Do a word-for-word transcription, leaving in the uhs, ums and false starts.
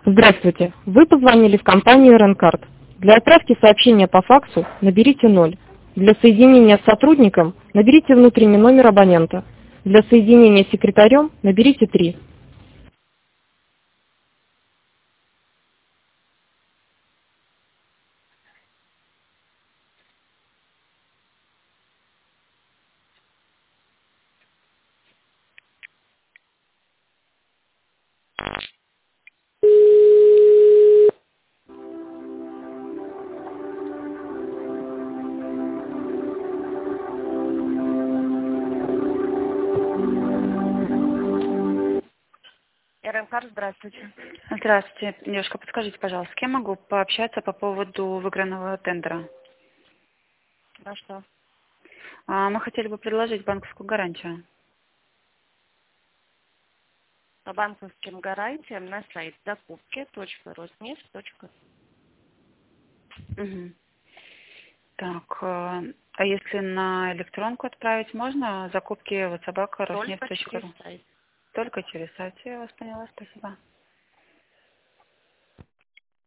Здравствуйте. Вы позвонили в компанию Ренкард. Для отправки сообщения по факсу наберите ноль. Для соединения с сотрудником наберите внутренний номер абонента. Для соединения с секретарем наберите три. Ренкард, здравствуйте. Здравствуйте. Девушка, подскажите, пожалуйста, с кем могу пообщаться по поводу выигранного тендера? На что? А, Мы хотели бы предложить банковскую гарантию. По банковским гарантиям на сайт закупки точка роснефть точка ру. Угу. Так, э, а если на электронку отправить можно? Закупки вот собака Только роснефть точка через ру. сайт. Только через сайт. Я вас поняла, спасибо.